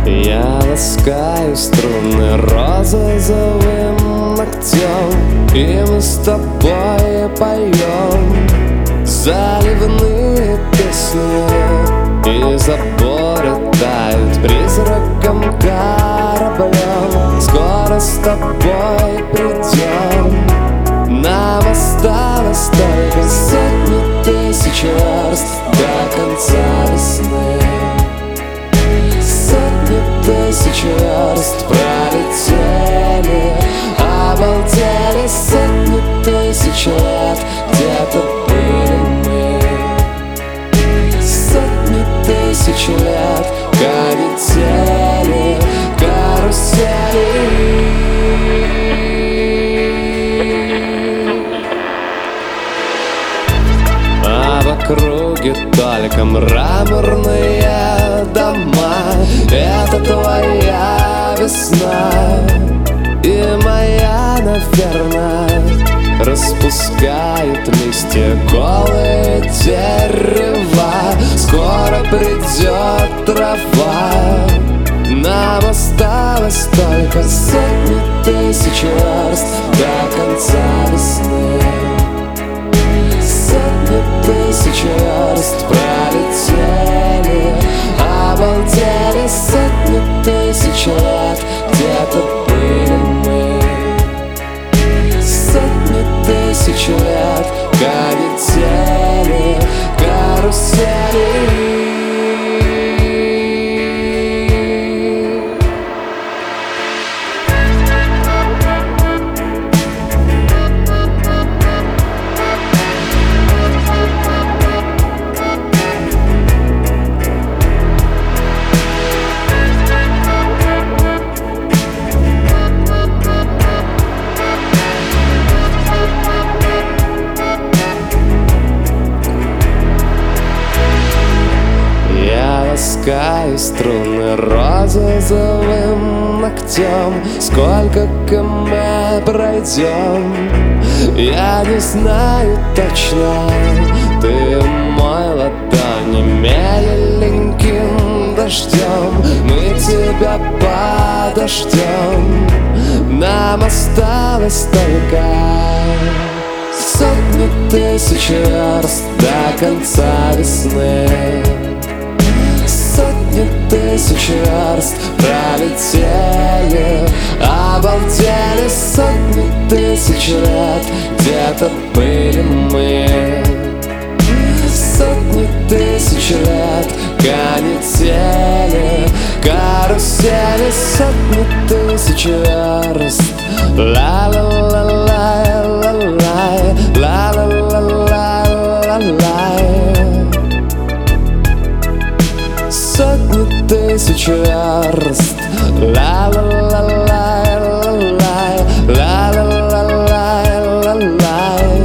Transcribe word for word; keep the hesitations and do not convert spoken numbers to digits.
Я ласкаю струны розовым ногтем, и мы с тобой поем заливные песни, и заборы тают призраком кораблем. Скоро с тобой придем, нам осталось только сотни тысяч верст до конца весны. Сотни тысяч верст пролетели, обалдели. Сотни тысяч лет где-то были мы. Сотни тысяч лет канители, карусели. А в округе только мраморные дома. Это твоя весна и моя, наверное. Распускают листья голые дерева. Скоро придет трава, нам осталось только сотни тысяч верст до конца весны. Сотни тысяч верст пролетели, обалдели. Сотни тысяч лет где-то были мы. Сотни тысяч лет канители, карусели. Ласкаю струны розовым ногтем. Сколько км пройдем, я не знаю точно. Ты мой ладони меленьким дождем. Мы тебя подождем, нам осталось только сотни тысяч верст до конца весны. Сотни тысяч верст пролетели, обалдели. Сотни тысяч лет где-то были мы. Сотни тысяч лет канители, карусели. Сотни тысяч верст. Ла-ла-ла-ла-ла-лай, ла-ла-ла-ла-ла-лай. Сотни тысяч верст. Ла-ла-ла-лай, ла-ла-ла-лай, ла-ла-ла-лай.